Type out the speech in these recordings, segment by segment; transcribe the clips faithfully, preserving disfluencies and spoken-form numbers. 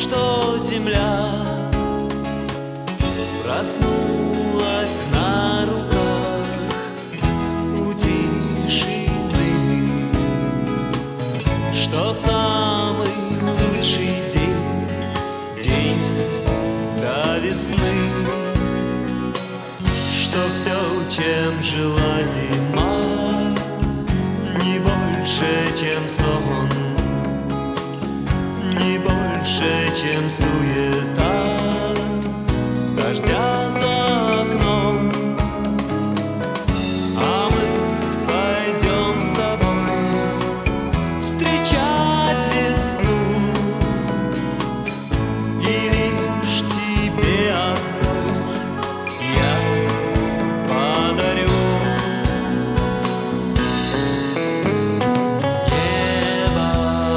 что земля проснулась на руках у тишины, что самый лучший день, день до весны, что все, чем жила зима, не больше, чем сон, не больше, чем суета дождя за окном. А мы пойдем с тобой встречать весну, и лишь тебе одной я подарю небо,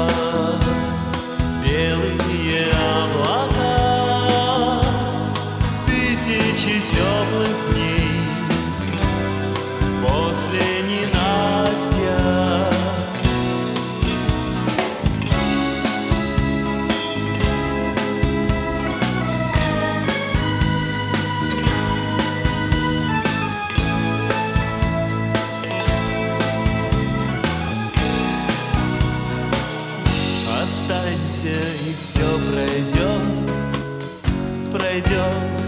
белые облака, тысячи теплых дней после ненастья. Останься, и все пройдет, пройдет.